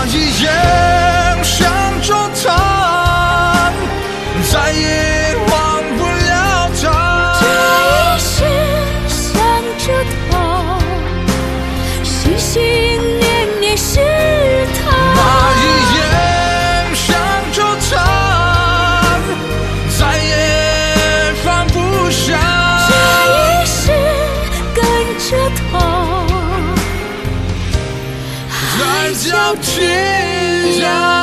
一眼想着他，再也忘不了他。 这一世想着他，心心念念是他。 那一眼想着他，再也放不下。 这一世跟着他， 海角天涯。